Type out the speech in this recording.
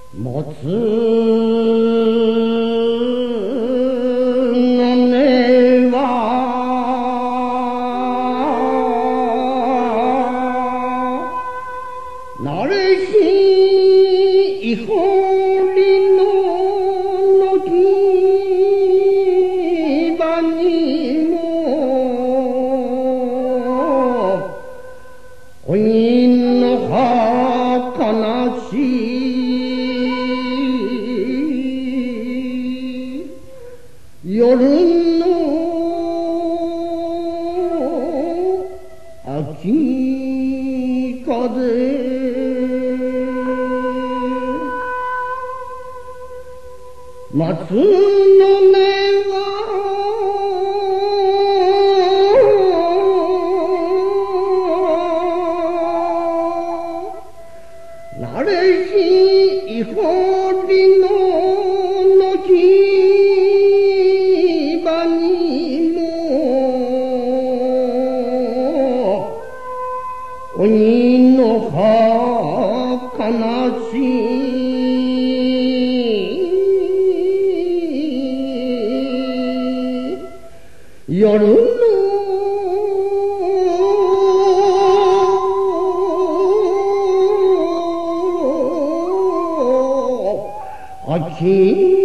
もつの根はなれしいほりの軒場にもおいの儚し夜の秋風松の根はなれしいほりの軒場にも鬼の儚し夜の秋